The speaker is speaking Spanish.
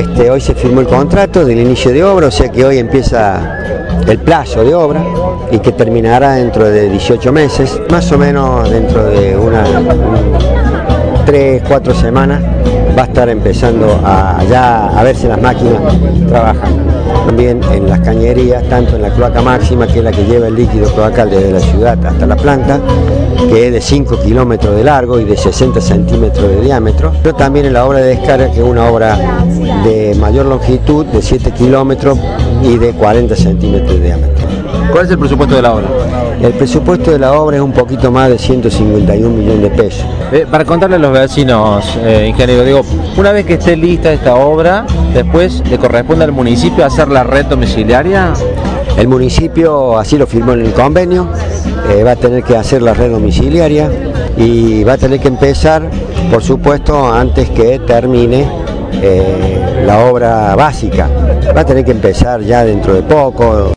Hoy se firmó el contrato del inicio de obra, o sea que hoy empieza el plazo de obra y que terminará dentro de 18 meses, más o menos dentro de 3-4 semanas va a estar empezando a verse las máquinas trabajando. También en las cañerías, tanto en la cloaca máxima, que es la que lleva el líquido cloacal desde la ciudad hasta la planta, que es de 5 kilómetros de largo y de 60 centímetros de diámetro, pero también en la obra de descarga, que es una obra de mayor longitud, de 7 kilómetros y de 40 centímetros de diámetro. ¿Cuál es el presupuesto de la obra? El presupuesto de la obra es un poquito más de 151 millones de pesos. Para contarle a los vecinos, ingeniero, digo, una vez que esté lista esta obra, después le corresponde al municipio hacer la red domiciliaria. El municipio así lo firmó en el convenio, va a tener que hacer la red domiciliaria y va a tener que empezar, por supuesto, antes que termine la obra básica. Va a tener que empezar ya dentro de poco.